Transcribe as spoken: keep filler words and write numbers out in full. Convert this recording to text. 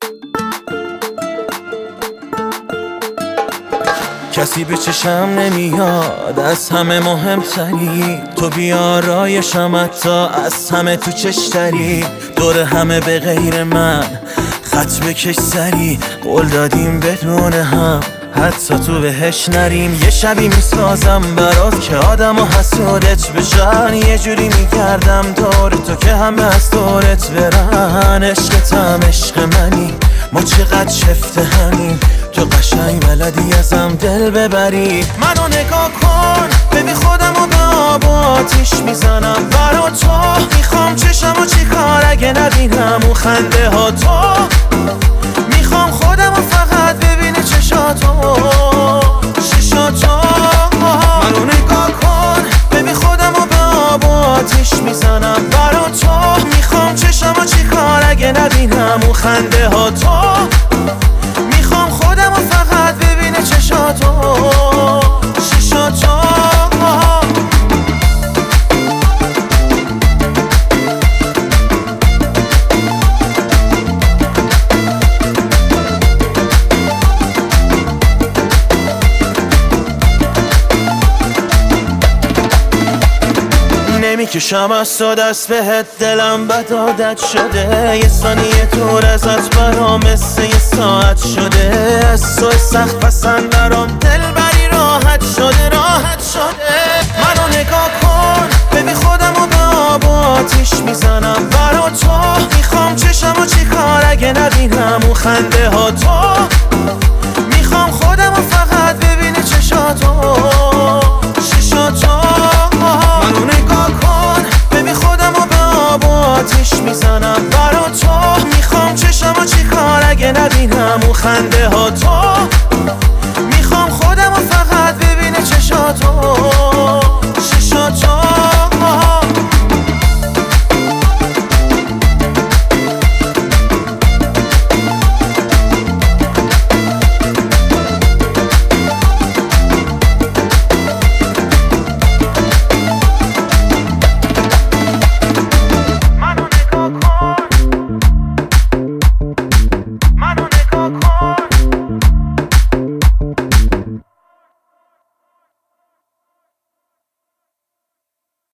کسی به چشم نمیاد، از همه مهمتری تو، بیارایشم حتی از همه تو چشتری. دور همه به غیر من خط بکش سری، قول دادیم بدون هم حتی تو بهش نریم. یه شبی میسازم برات که آدم و حسودت بشن، یه جوری میگردم دور تو که همه از دورت برن. عشقتم عشق منی، ما چقدر شفته همین، تو قشنگ بلدی ازم دل ببری. منو نگاه کن ببین خودم و به آب و آتیش میزنم برا تو. میخوام چشمو چی کار اگه نبینم اون خنده ها تو. میخوام خودم و فقط ببینه چشاتو چشاتو. منو نگاه کن ببین خودم و به آب و آتیش میزنم برا تو. میخوام چشمو چی کار اگه نبینم اون خنده ها تو. میخوام خودم و فقط ببینه چشاتو چشاتو. نمیکشم از تو دست بهت، دلم بد عادت شده. یه ثانیه دور ازت برام مثل یه ساعت شده. از تو سخت پسند برام دل بری راحت شده راحت شده. منو نگاه کن ببین خودم و به آب و آتیش میزنم برا تو. میخوام چشمو چی کار اگه نبینم اون خنده ها تو. میخوام خودم و فقط ببینه چشاتو چشاتو. منو نگاه کن ببین خودم و به آب و آتیش میزنم برا تو. میخوام چشمو چی کار اگه نبینم اون خنده ها تو.